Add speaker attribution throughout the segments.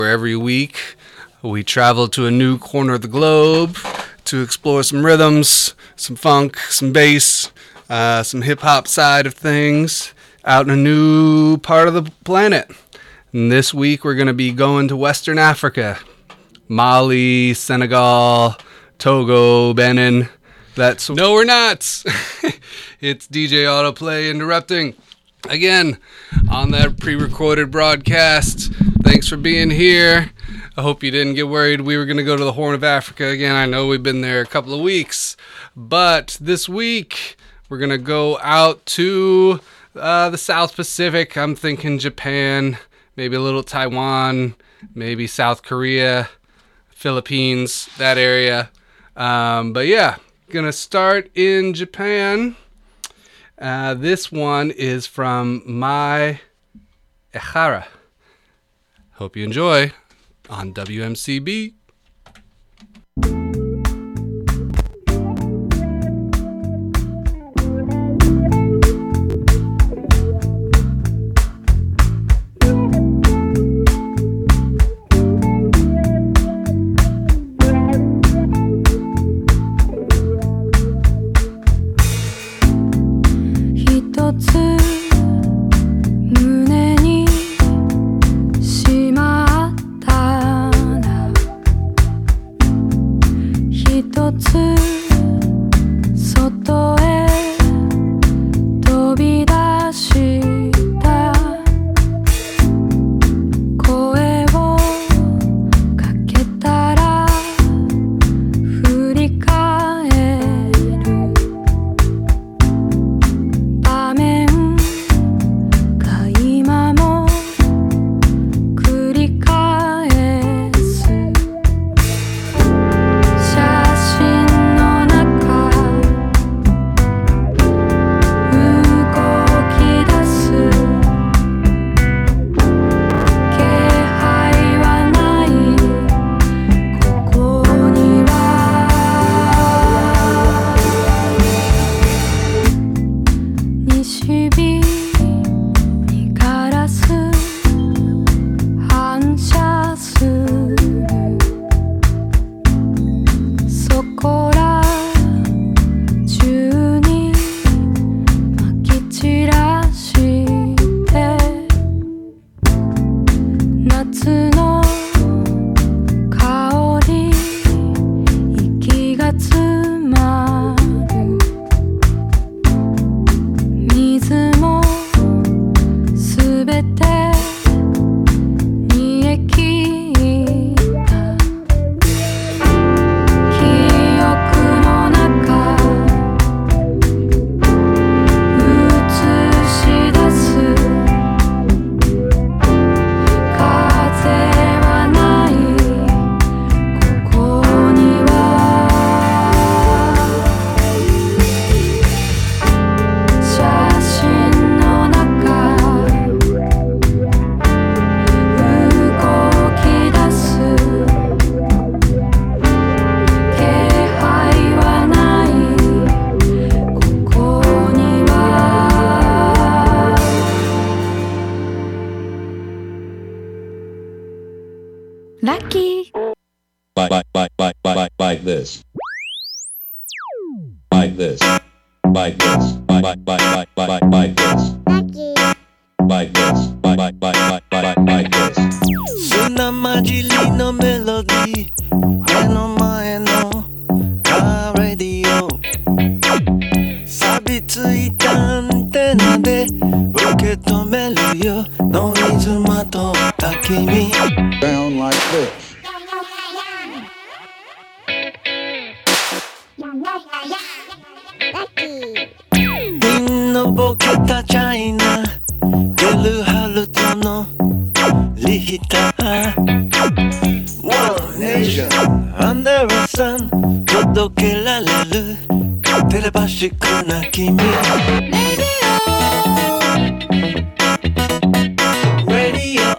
Speaker 1: where every week we travel to a new corner of the globe to explore some rhythms, some funk, some bass, some hip-hop side of things out in a new part of the planet. And this week we're going to be going to Western Africa, Mali, Senegal, Togo, Benin. No, we're not. It's DJ Autoplay interrupting again on that pre-recorded broadcast. Thanks for being here. I hope you didn't get worried we were going to go to the Horn of Africa again. I know we've been there a couple of weeks, but this week we're going to go out to the South Pacific. I'm thinking Japan, maybe a little Taiwan, maybe South Korea, Philippines, that area. But yeah, gonna start in Japan. This one is from Mai Ehara. Hope you enjoy on WMCB.
Speaker 2: ラッキー
Speaker 3: Like this. Like this. Like this. Like this. Like this. Like this.
Speaker 4: 砂混じりのメロディー目の前のカーレディオ錆びついたアンテナで受け止めるよノイズまとった君
Speaker 3: Sound like this.
Speaker 4: みんなボケたチャイナゲルハルトのリヒター One Nation Under a Sun 届けられるテレパシックな君 Radio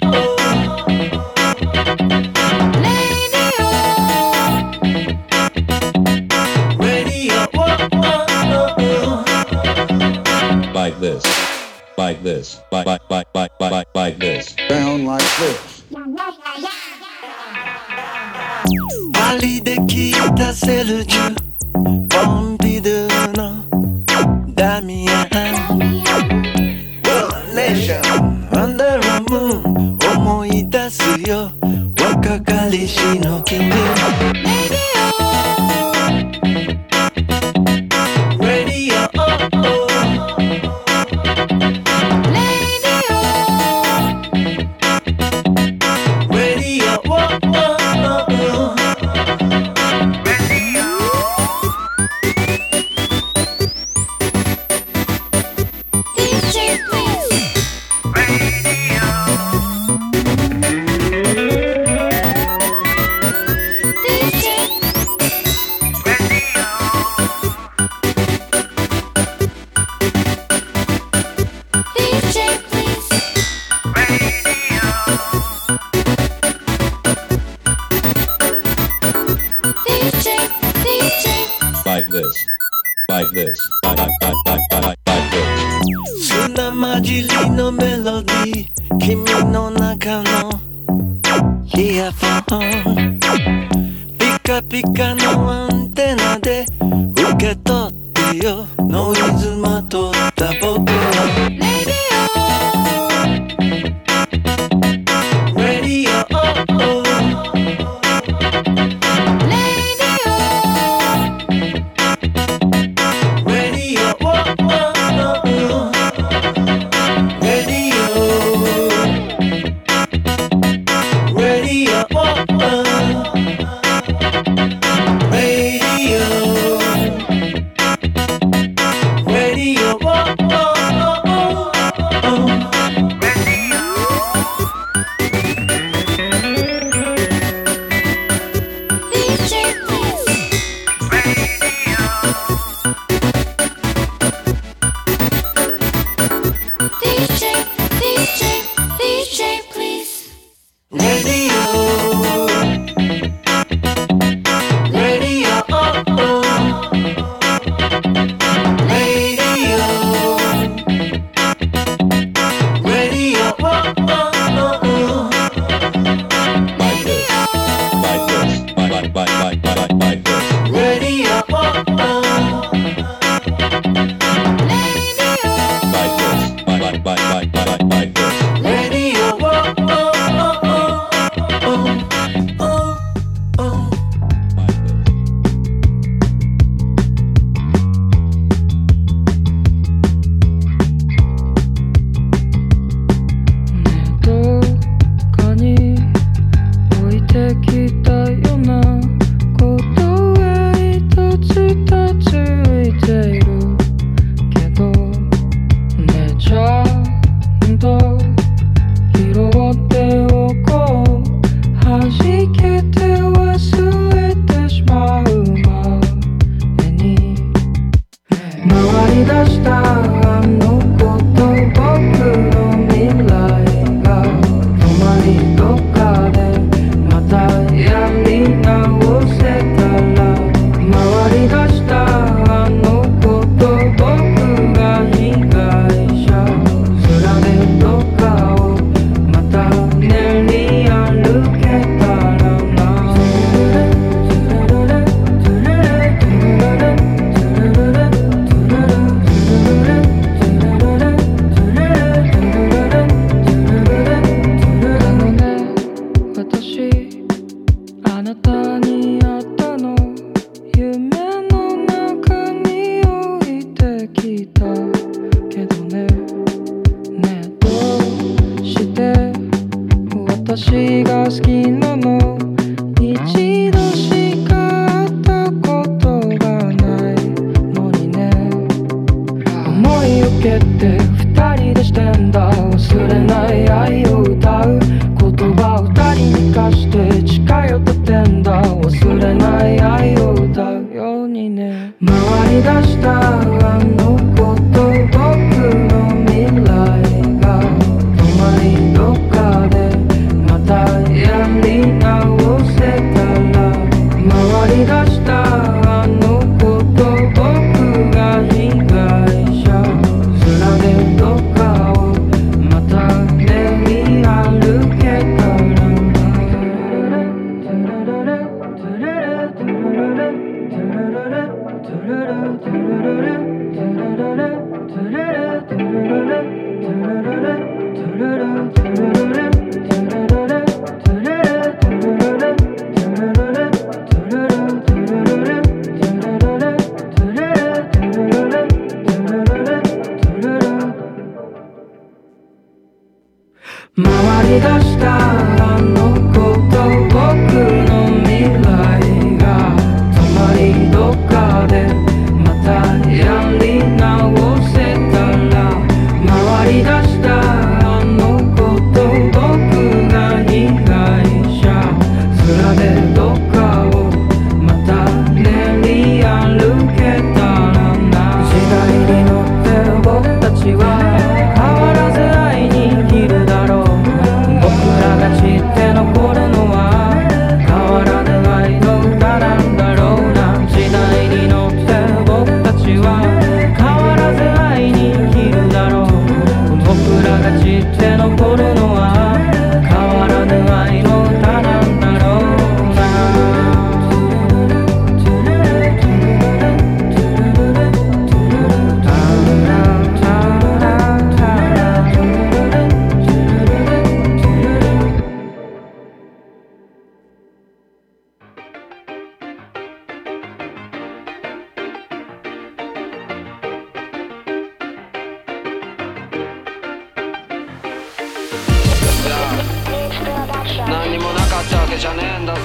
Speaker 3: Like this. Like this. Like this. Sound like this.
Speaker 4: パリで聞いたセルジュポンピドゥのダミアンネーションアンダーラムーン思い出すよ若かりしの君
Speaker 3: Like this, like this.
Speaker 4: 砂混じりのメロディー君の中のイヤフォンピカピカのアンテナで受け取ってよノイズまとった僕はレディオ私が好きなの一度しか会ったことがないのにね思い受けて二人でしてんだ忘れない愛を歌う言葉を二人に貸して近寄っててんだ忘れない愛を歌うようにね回り出したあのこと僕の未来が止まりどっかでまたやり直せたら回り出したあのこと僕が被害者面で
Speaker 5: ったわけじゃねえんだぜ。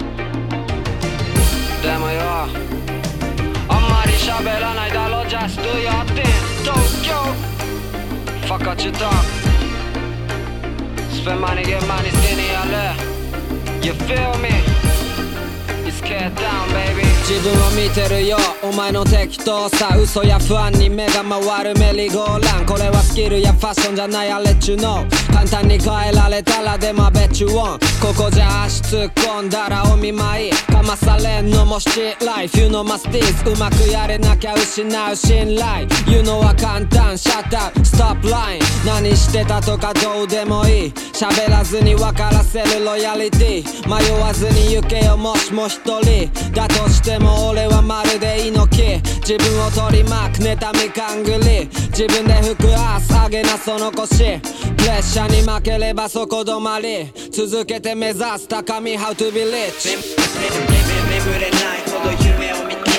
Speaker 5: でもよあんまり喋らないだろ Just do your thing Tokyo Fuck what you talk Spend money get money skinny やれ You feel me It's get down baby 自分を見てるよお前の適当さ嘘や不安に目が回るメリーゴーランこれはスキルやファッションじゃない I'll let you know 簡単に変えられたらでも I bet you won't ここじゃ足突っ込んだらお見舞いかまされんのもシティライフ You know my steez うまくやれなきゃ失う信頼 You know は簡単 Shut up Stop lying 何してたとかどうでもいい喋らずに分からせるロヤリティ迷わずに行けよもしも一人だとしても俺はまるで猪木自分を取り巻く妬み勘繰り自分で吹くアース上げなその腰プレッシャーに負ければそこ止まり続けて目指す高み How to be rich 眠れないほど夢を見て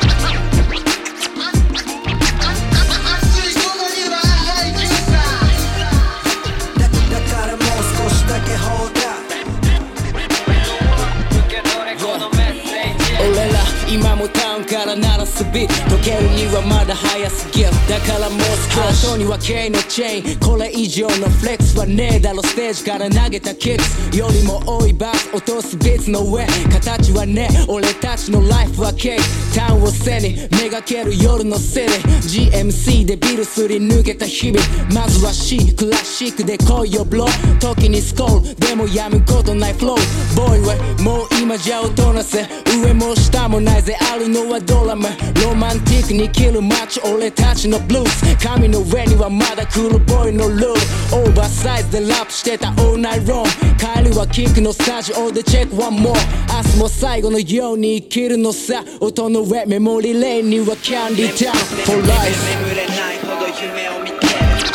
Speaker 5: だからもう少しだけ放だ俺ら今もタウンから鳴らすビート溶けるにはまだ早すぎるだからもう少し後には K のチェーンこれ以上のフレックスはねえだろステージから投げたキックスよりも多いバス落とすビーツの上形はね俺たちのライフはケーキタウンを背にめがける夜のセレ GMC でビルすり抜けた日々まずは C クラシックで来いよブロー時にスコールでもやむことないフローボーイはもう今じゃ大人せ上も下もないぜあるのはドラマロマンティックに生きる街俺たちのブルース髪の上にはまだクールボーイのルールオーバーサイズでラップしてた all night long 帰りはキックのスタジオでチェック one more 明日も最後のように生きるのさ音の上メモリレーンにはキャンディータウン for life 眠れないほど夢を見て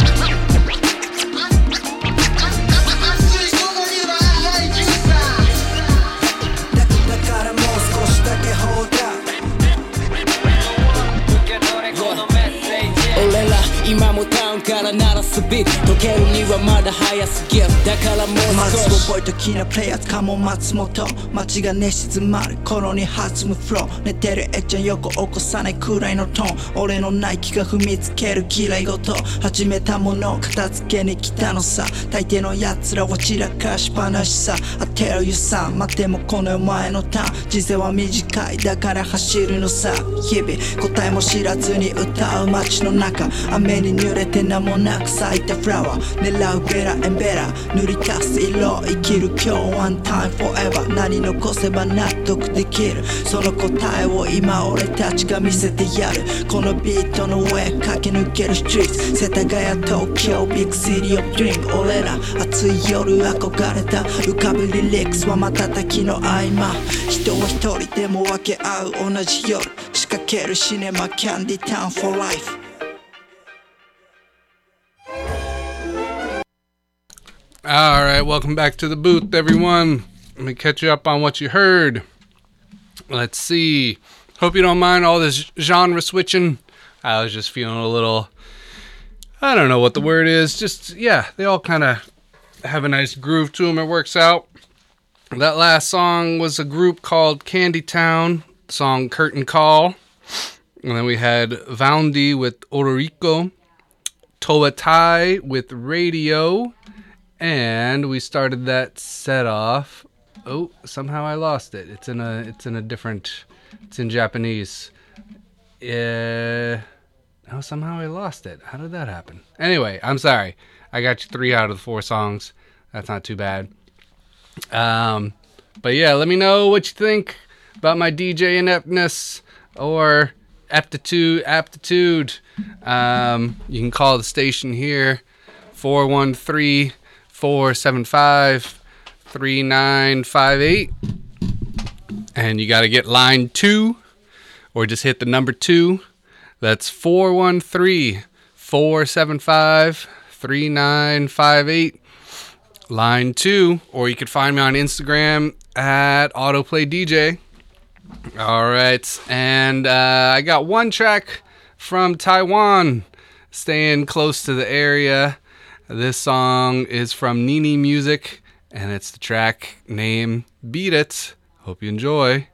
Speaker 5: 俺ら今もタウンから鳴らすビート溶けるにはまだ早すぎるだからもう少し
Speaker 6: 覚えときなプレイヤーズかも松本街がね静まる頃に弾むフロー寝てるえっちゃん横起こさないくらいのトーン俺のナイキが踏みつける嫌い事始めたものを片付けに来たのさ大抵の奴らは散らかしっぱなしさ I tell you さ待ってもこの世前のターン人生は短いだから走るのさ日々答えも知らずに歌う街の中雨に濡れて名もなく咲いたフラワー狙うベラエンベラ塗り足す色生きる今日 one time forever 何残せば納得できるその答えを今俺たちが見せてやるこのビートの上駆け抜けるストリート世田谷東京ビッグシティオブドリーム俺ら暑い夜憧れた浮かぶリリックスは瞬きの合間人は一人でも分け合う同じ夜仕掛けるシネマキャンディタウン for life
Speaker 1: All right, welcome back to the booth, everyone. Let me catch you up on what you heard. Let's see. Hope you don't mind all this genre switching. I was just feeling a little, I don't know what the word is. Just, yeah, they all kind of have a nice groove to them. It works out. That last song was a group called Candy Town, song Curtain Call. And then we had Vaundi with Ororico, Toatai with Radio. And we started that set off. Oh, somehow I lost it. It's in a different. It's in Japanese. Oh, somehow I lost it. How did that happen? Anyway, I'm sorry. I got you 3 out of the 4 songs. That's not too bad. But yeah, let me know what you think about my DJ ineptness or aptitude. You can call the station here 413-475-3958, and you got to get line 2 or just hit the number 2. That's 413-475-3958, line 2, or you could find me on Instagram at AutoplayDJ. All right, and I got one track from Taiwan, staying close to the area. This song is from Nini Music, and it's the track name Beat It. Hope you enjoy.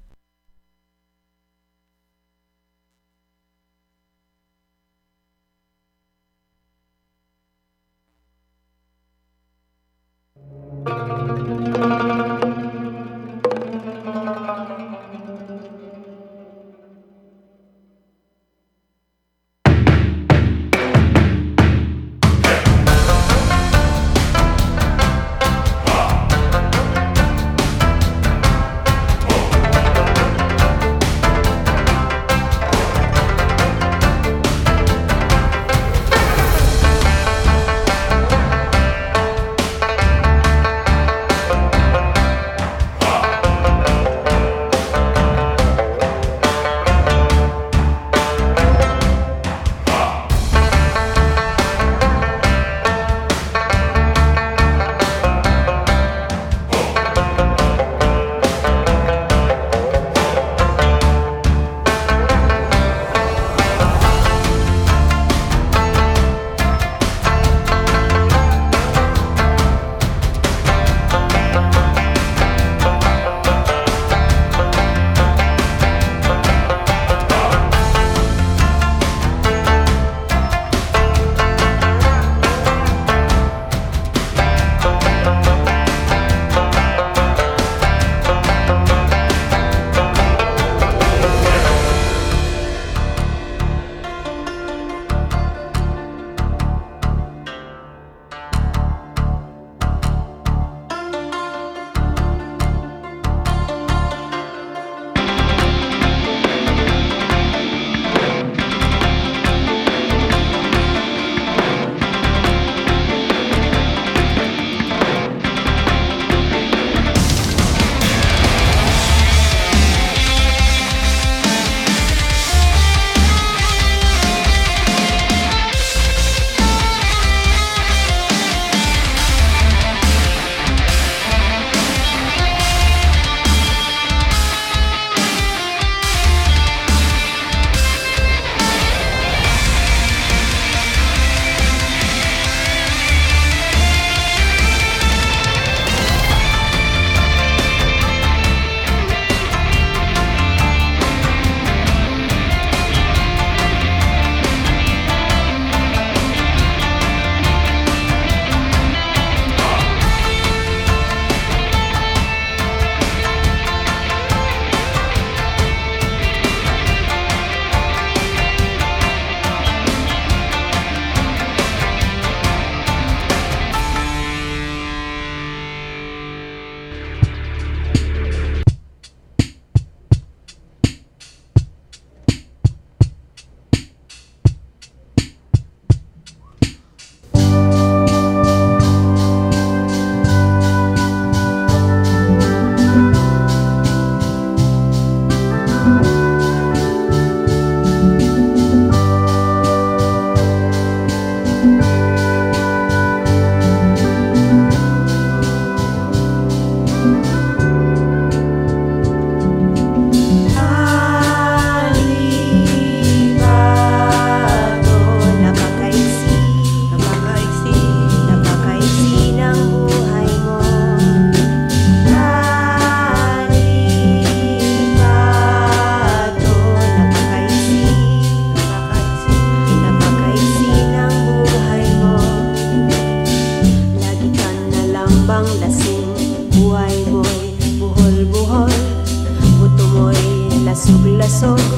Speaker 7: lasog,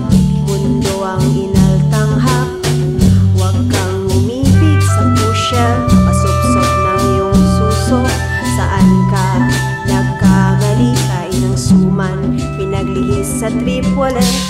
Speaker 7: mundo ang inaltanghak. Huwag kang umibig sa pusya, pasupsop ng iyong suso. Saan ka nagkamali, kain ng suman, pinaglihis sa triple X.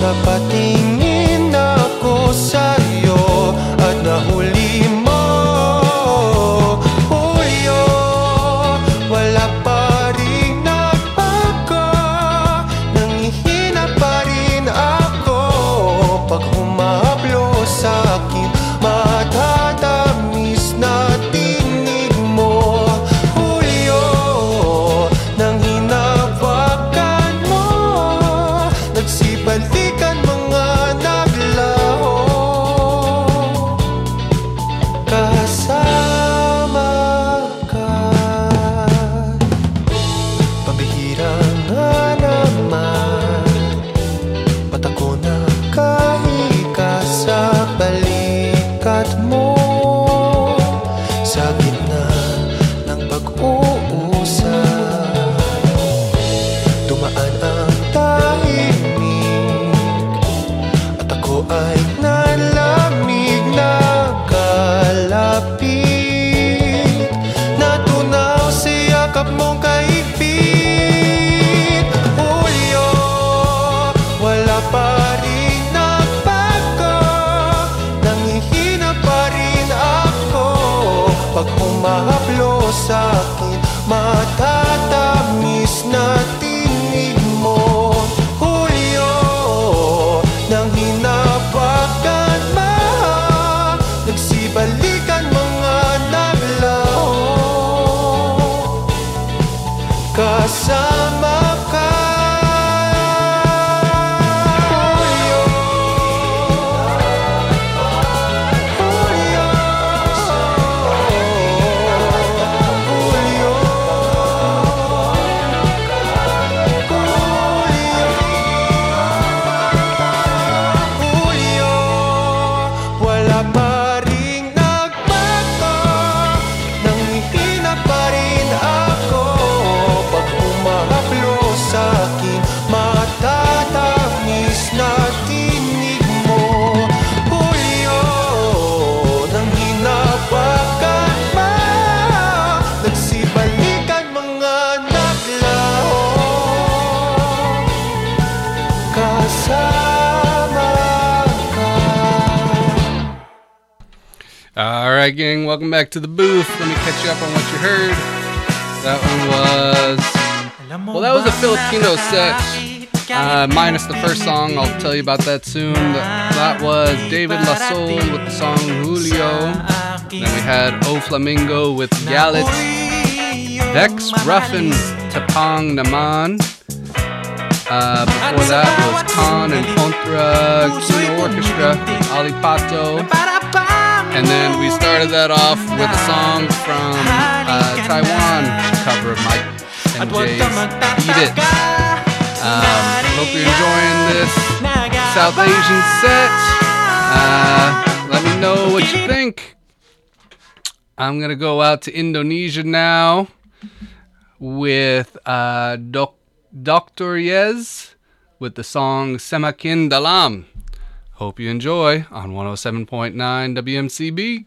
Speaker 4: napatingin ako sa'yo at nahuli mo, Julio. Wala pa rin nagbago, nangihina pa rin ako. Pag humahaplo sa'kin, matatamis na tinig mo, Julio. Nang hinawakan mo, nagsibalikan mga naglaho. Kasama ka, pabihira nga naman. Ba't ako nakahiga sa balikat mo, sa gitna ng pag-uusap? Dumaan ang tahimik at ako ay nalamig na kalapit. Natunaw sa yakap mong kaibig, Julio. Wala pa rin nagbago, nangihina pa rin ako. Pag humahaplo sa'kin, matatamis na tinig mo, Julio. Nang hinawakan mo, nagsibalikan mga naglaho. Kasama ka, Julio. Julio. Julio. Julio. Wala pa rin nagbago, nangihina pa rin ako. Pag humahaplo sa'kin, matatamis na tinig mo, Julio. Nang hinawakan mo, nagsibalikan mga naglaho. Kasama ka.
Speaker 1: All right, gang, welcome back to the booth. Let me catch you up on what you heard. That one was, well, that was a Filipino set, minus the first song. I'll tell you about that soon. That was David Lasol with the song Julio. Then we had O Flamingo with Galit. Vex Ruffin Tapang Naman. Before that was Khan and Contra Kino Orchestra, Ali Pato. And then we started that off with a song from Taiwan, cover of Mike and Jay's Eat It. Hope you're enjoying this South Asian set. Let me know what you think. I'm going to go out to Indonesia now with Dr. Yez with the song Semakin Dalam. Hope you enjoy on 107.9 WMCB.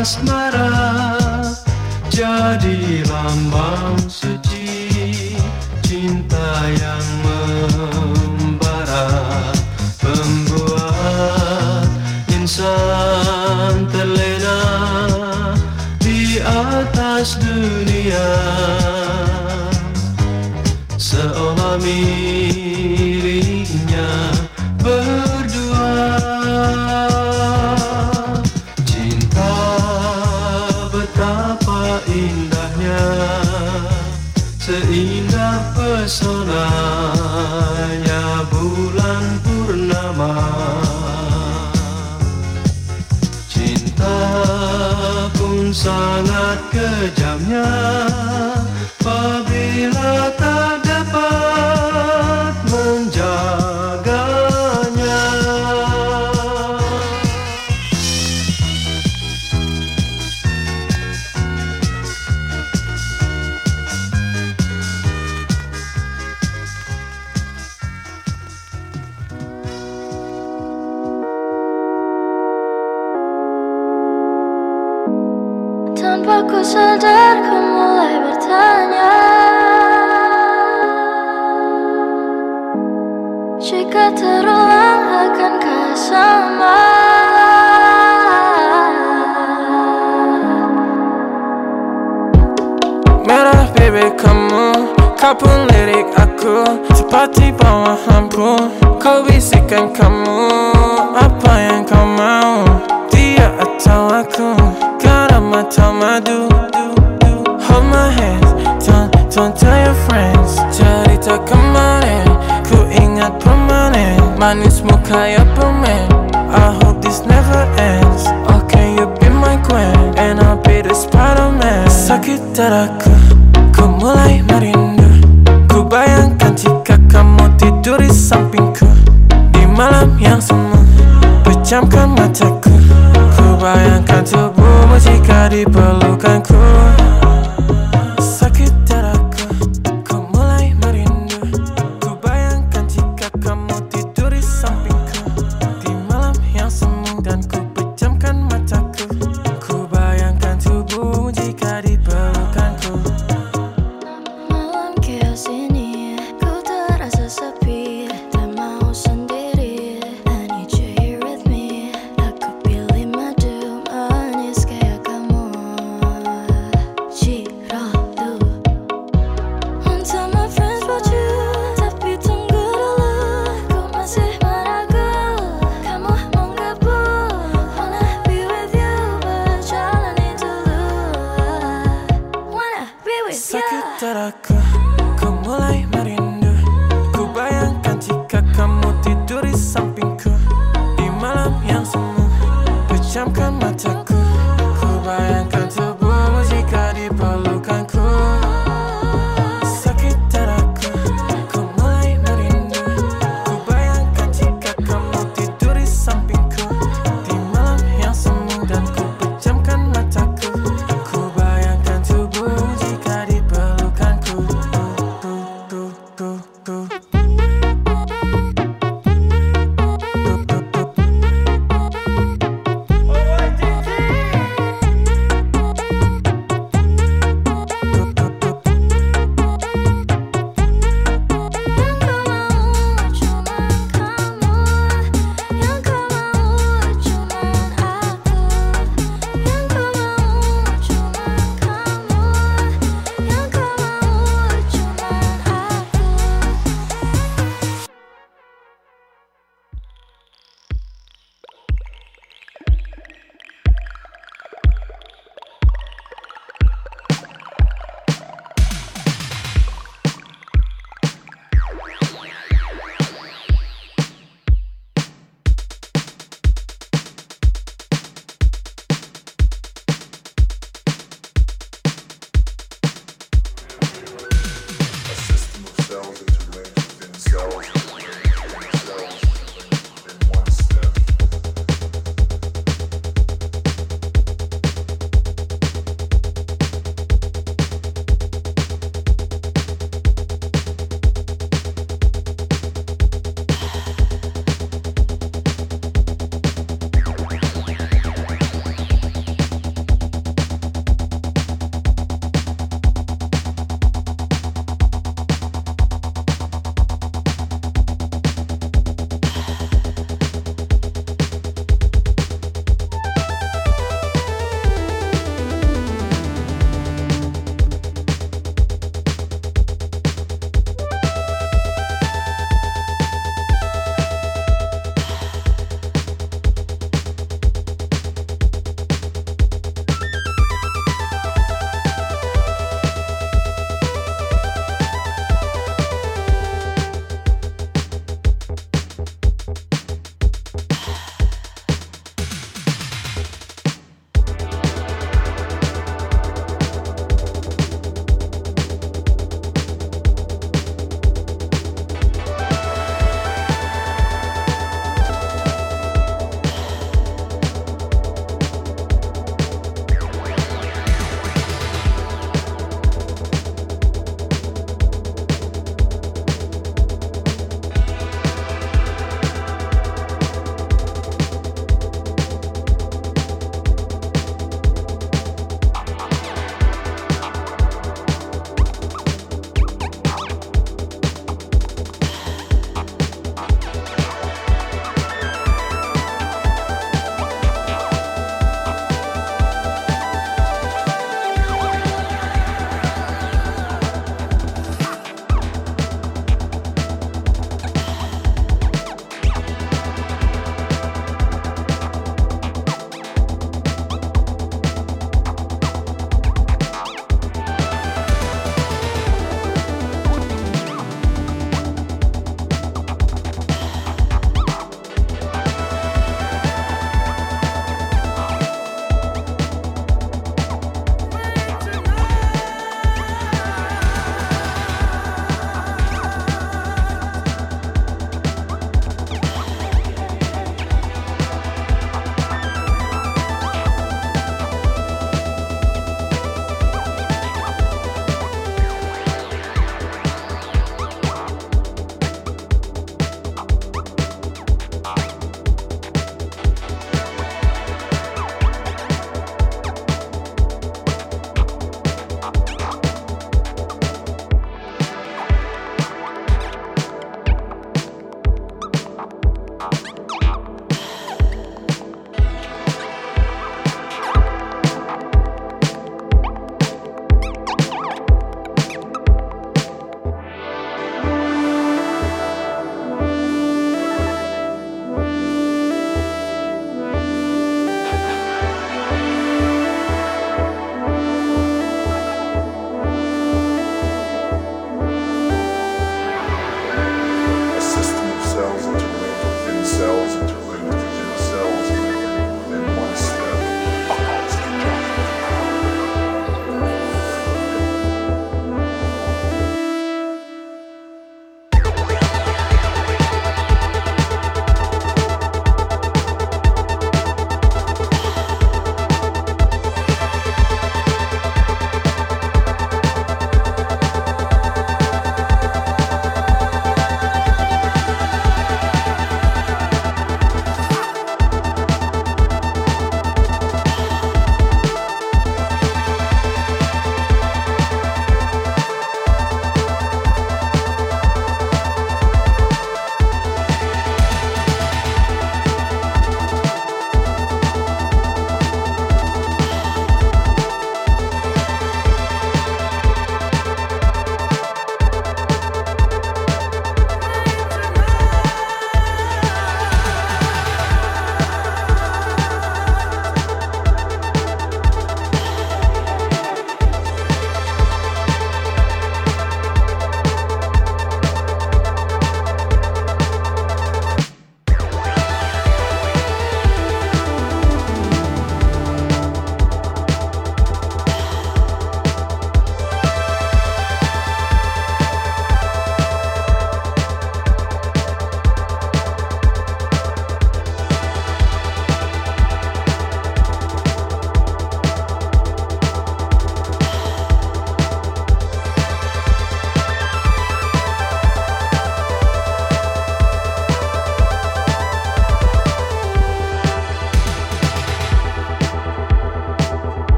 Speaker 4: asmara jadi lambang suci cinta yang membara, membuat insan terlena di atas dunia, seolah miliknya berdua. Cinta betapa indahnya, seindah pesonanya bulan purnama. Cinta pun sangat kejamnya apabila tak dapat menjaganya.
Speaker 2: Tanpa ku sadar ku mulai bertanya, jika terulang akankah sama?
Speaker 8: Merah bebek kamu, kau pun lirik aku, seperti bawah lampu. Kau bisikkan kamu, apa yang kau mau, dia atau aku, garam atau madu. Hold my hands, don't tell your friends. Cerita kemarin, ku ingat permanen, manismu kayak permen. I hope this never ends. Okay, you be my queen, and I'll be the Spider-Man. Sakit dadaku, ku mulai merindu. Ku bayangkan jika kamu tidur di sampingku di malam yang semu, pejamkan mataku. Ku bayangkan tubuhmu jika dipelukanku. Sakit dadaku, ku mulai merindu. Ku bayangkan jika kamu tidur di sampingku di malam yang semu, dan ku pejamkan mataku. Ku bayangkan tubuhmu jika dipelukanku.
Speaker 2: Malam chaos ini ku terasa sepi, tak mau sendiri. I need you here with me. Aku pilih madu manis kayak kamu.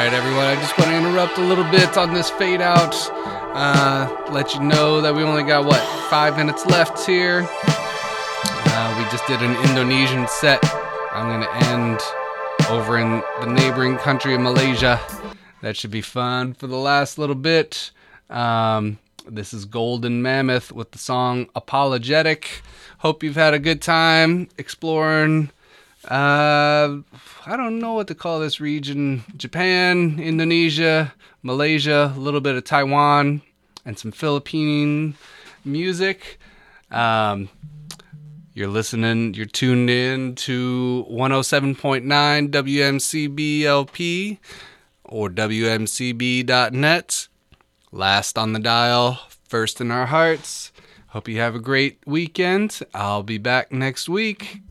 Speaker 1: right, everyone. I just want to interrupt a little bit on this fade out. Let you know that we only got, 5 minutes left here. We just did an Indonesian set. I'm going to end over in the neighboring country of Malaysia. That should be fun for the last little bit. This is Golden Mammoth with the song Apologetic. Hope you've had a good time exploring, I don't know what to call this region. Japan, Indonesia, Malaysia, a little bit of Taiwan, and some Philippine music. You're tuned in to 107.9 WMCB LP or WMCB.net. Last on the dial, first in our hearts. Hope you have a great weekend. I'll be back next week.